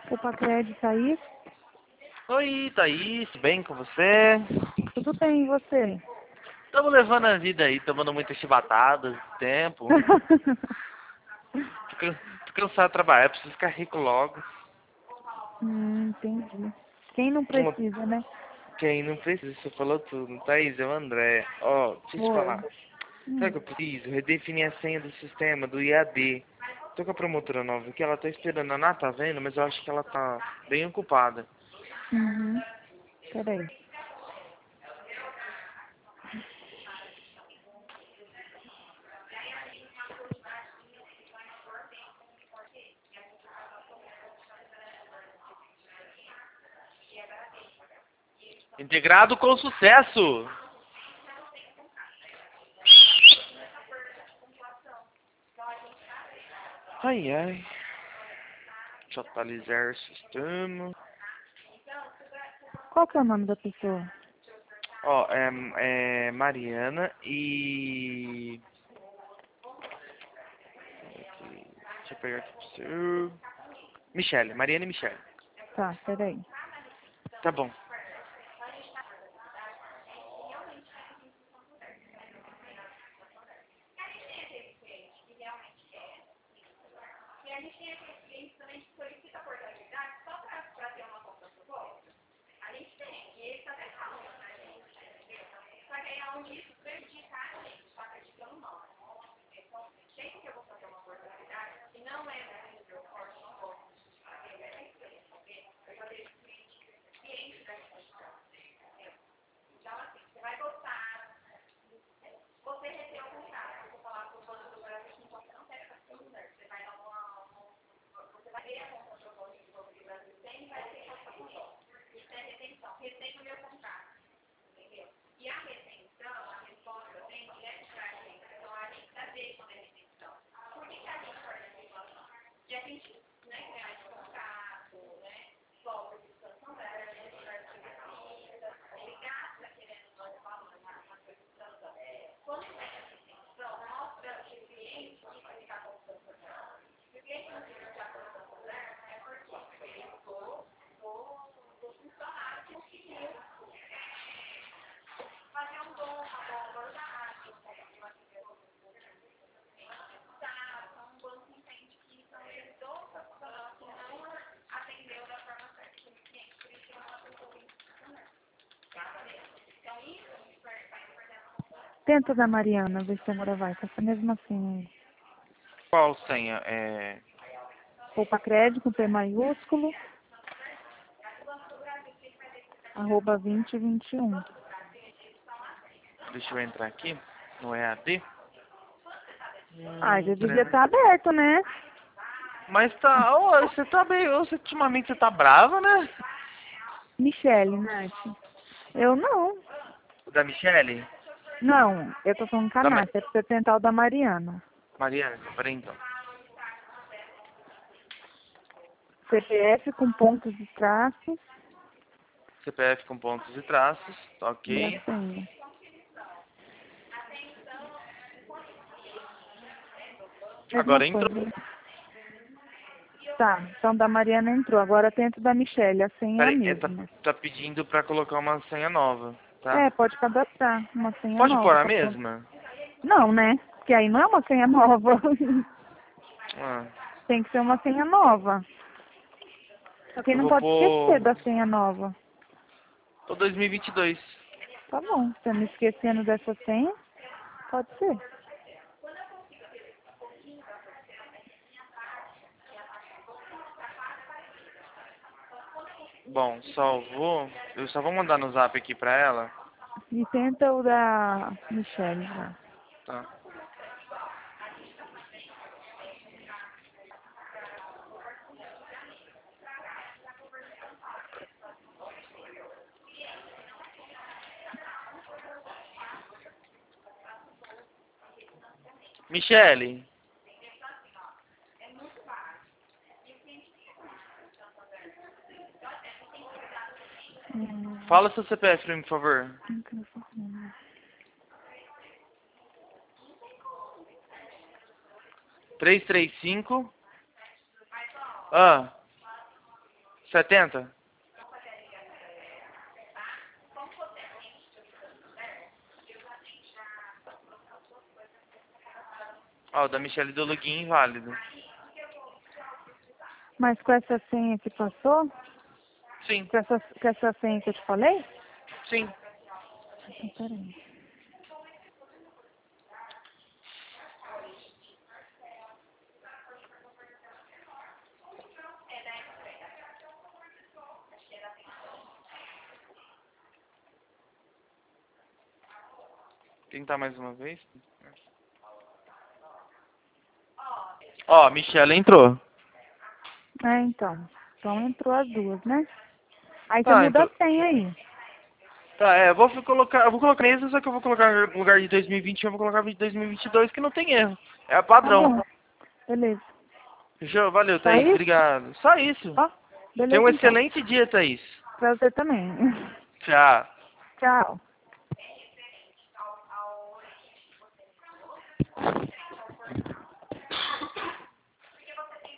Opa, crédito aí? Oi, Thaís, tudo bem com você? Tudo bem, e você? Estamos levando a vida aí, tomando muitas chibatadas de tempo. Tô cansado de trabalhar, preciso ficar rico logo. Entendi. Quem não Uma- precisa, né? Quem não precisa, você falou tudo. Thaís, é o André. Ó, deixa eu te Oi. falar. Sabe o que eu preciso? Redefinir a senha do sistema, do IAD. Tô com a promotora nova aqui, ela tá esperando. A Ana tá vendo, mas eu acho que ela tá bem ocupada. Uhum. Peraí. Integrado com sucesso! Ai, ai. Deixa eu atualizar o sistema. Qual que é o nome da pessoa? Ó, é Mariana e... Deixa eu pegar aqui pro seu... Michele, Mariana e Michele. Tá, peraí. Tá bom. Tenta da Mariana, ver se agora vai. Tá essa mesma senha aí. Qual senha? É... Opa, crédito com P maiúsculo, @2021. Deixa eu entrar aqui no EAD. Ah, já devia Peraí. estar aberto, né? Mas tá... Ô, você tá bem... ultimamente você tá brava, né? Michele, Nath. Eu não. Da Michele? Não, eu tô falando com a Da Nath. É pra você tentar o da Mariana. Mariana? Peraí então. CPF com pontos e traços CPF com pontos e traços. Tá e a ok. senha. Mesma Agora entrou. coisa. Tá, então da Mariana entrou. Agora tento da Michelle, a senha é a Peraí, mesma. tá pedindo pra colocar uma senha nova, tá? É, pode cadastrar uma senha Pode pôr nova. a Pra pôr. mesma? Não, né? Porque aí não é uma senha nova. Ah, Tem que ser uma senha nova. Só que eu não vou pode pôr... esquecer da senha nova. Tô 2022. Tá bom, você me esquecendo dessa senha, pode ser. Bom, eu só vou mandar no zap aqui pra ela, E tenta o da Michelle já. tá? Michele, Hum, fala seu CPF pra mim, por favor. não quero falar. 335. Ah, 70? Ó, o da Michelle do login inválido. Mas com essa senha que passou? Sim, Com essa senha que eu te falei? sim. Peraí. Tentar mais uma vez. Ó, a Michelle entrou. É, então. Então entrou as duas, né? Aí você Tá, muda entrou. a senha aí. Tá, eu vou colocar isso, só que eu vou colocar no lugar de 2021, eu vou colocar de 2022, que não tem erro. É Tá padrão. bom. Beleza. Fechou? Valeu, Só Thaís. isso? Obrigado. Só isso. Ó, Tenha um beleza então. excelente dia, Thaís. Pra você também. Tchau. Tchau.